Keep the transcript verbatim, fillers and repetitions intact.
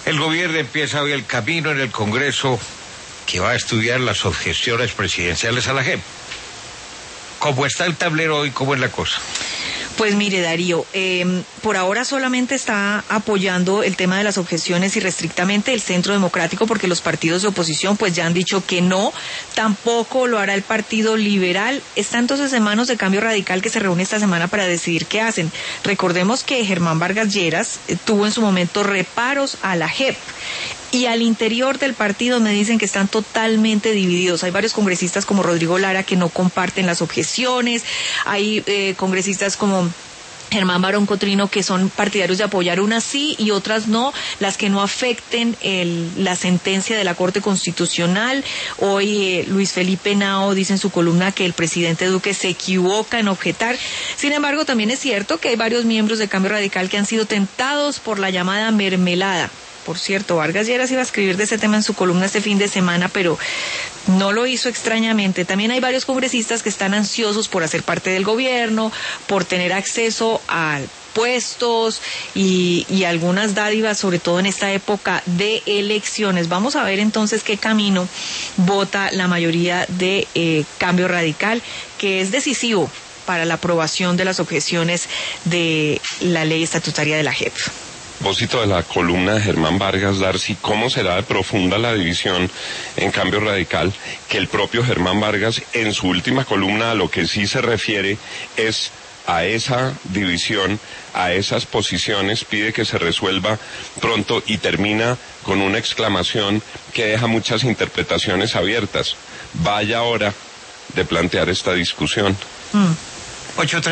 El gobierno empieza hoy el camino en el Congreso que va a estudiar las objeciones presidenciales a la J E P. ¿Cómo está el tablero hoy? ¿Cómo es la cosa? Pues mire, Darío, eh, por ahora solamente está apoyando el tema de las objeciones irrestrictamente el Centro Democrático, porque los partidos de oposición pues ya han dicho que no, tampoco lo hará el Partido Liberal. Está entonces en manos de Cambio Radical, que se reúne esta semana para decidir qué hacen. Recordemos que Germán Vargas Lleras eh, tuvo en su momento reparos a la J E P. Y al interior del partido me dicen que están totalmente divididos. Hay varios congresistas como Rodrigo Lara que no comparten las objeciones. Hay eh, congresistas como Germán Barón Cotrino que son partidarios de apoyar unas sí y otras no, las que no afecten el, la sentencia de la Corte Constitucional. Hoy eh, Luis Felipe Henao dice en su columna que el presidente Duque se equivoca en objetar. Sin embargo, también es cierto que hay varios miembros de Cambio Radical que han sido tentados por la llamada mermelada. Por cierto, Vargas Lleras iba a escribir de ese tema en su columna este fin de semana, pero no lo hizo extrañamente. También hay varios congresistas que están ansiosos por hacer parte del gobierno, por tener acceso a puestos y, y algunas dádivas, sobre todo en esta época de elecciones. Vamos a ver entonces qué camino vota la mayoría de eh, Cambio Radical, que es decisivo para la aprobación de las objeciones de la ley estatutaria de la J E P. A propósito de la columna de Germán Vargas, Darcy, ¿cómo será de profunda la división en Cambio Radical? Que el propio Germán Vargas, en su última columna, a lo que sí se refiere es a esa división, a esas posiciones, pide que se resuelva pronto y termina con una exclamación que deja muchas interpretaciones abiertas. Vaya hora de plantear esta discusión. Mm. ocho